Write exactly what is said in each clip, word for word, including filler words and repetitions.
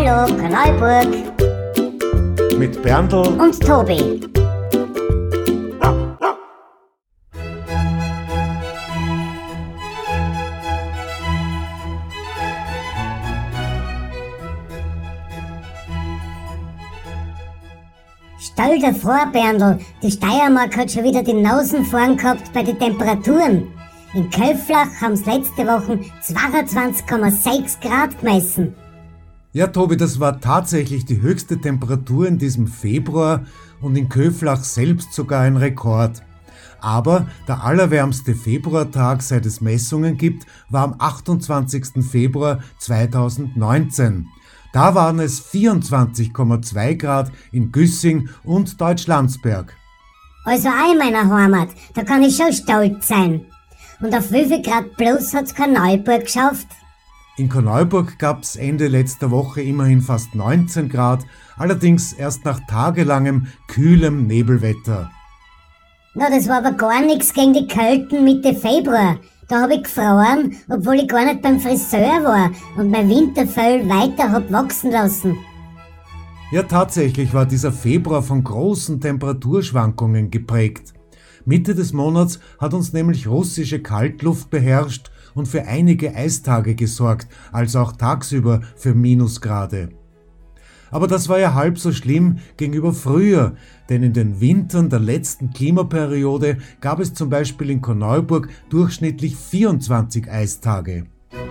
Hallo, Kanalburg. Mit Berndl Und Tobi. Stell dir vor, Berndl, die Steiermark hat schon wieder die Nasen vorn gehabt bei den Temperaturen. In Köflach haben es letzte Woche zweiundzwanzig Komma sechs Grad gemessen. Ja, Tobi, das war tatsächlich die höchste Temperatur in diesem Februar und in Köflach selbst sogar ein Rekord. Aber der allerwärmste Februartag, seit es Messungen gibt, war am achtundzwanzigsten Februar zweitausendneunzehn. Da waren es vierundzwanzig Komma zwei Grad in Güssing und Deutschlandsberg. Also auch in meiner Heimat, da kann ich schon stolz sein. Und auf wie viel Grad plus hat's Kanalburg geschafft? In Korneuburg gab es Ende letzter Woche immerhin fast neunzehn Grad, allerdings erst nach tagelangem, kühlem Nebelwetter. Na, das war aber gar nichts gegen die Kälten Mitte Februar. Da hab ich gefroren, obwohl ich gar nicht beim Friseur war und mein Winterfell weiter hab wachsen lassen. Ja, tatsächlich war dieser Februar von großen Temperaturschwankungen geprägt. Mitte des Monats hat uns nämlich russische Kaltluft beherrscht und für einige Eistage gesorgt, als auch tagsüber für Minusgrade. Aber das war ja halb so schlimm gegenüber früher, denn in den Wintern der letzten Klimaperiode gab es zum Beispiel in Korneuburg durchschnittlich vierundzwanzig Eistage.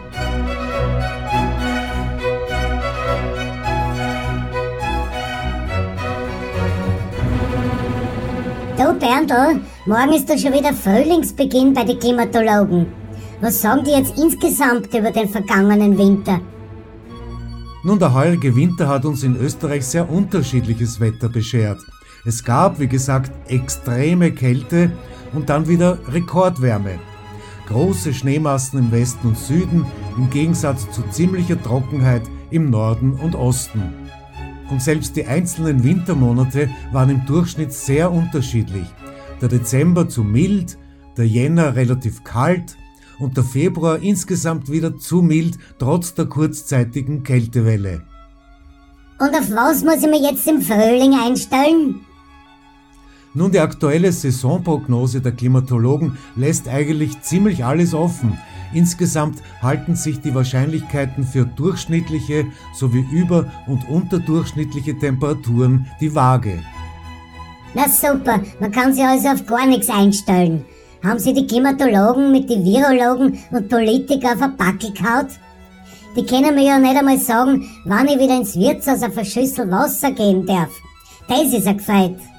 Du Berndl, morgen ist doch schon wieder Frühlingsbeginn bei den Klimatologen. Was sagen die jetzt insgesamt über den vergangenen Winter? Nun, der heurige Winter hat uns in Österreich sehr unterschiedliches Wetter beschert. Es gab, wie gesagt, extreme Kälte und dann wieder Rekordwärme. Große Schneemassen im Westen und Süden, im Gegensatz zu ziemlicher Trockenheit im Norden und Osten. Und selbst die einzelnen Wintermonate waren im Durchschnitt sehr unterschiedlich. Der Dezember zu mild, der Jänner relativ kalt und der Februar insgesamt wieder zu mild, trotz der kurzzeitigen Kältewelle. Und auf was muss ich mir jetzt im Frühling einstellen? Nun, die aktuelle Saisonprognose der Klimatologen lässt eigentlich ziemlich alles offen. Insgesamt halten sich die Wahrscheinlichkeiten für durchschnittliche sowie über- und unterdurchschnittliche Temperaturen die Waage. Na super, man kann sich also auf gar nichts einstellen. Haben sie die Klimatologen mit den Virologen und Politikern auf den Backel gehaut? Die können mir ja nicht einmal sagen, wann ich wieder ins Wirtshaus auf eine Schüssel Wasser gehen darf. Das ist ein Gefeit.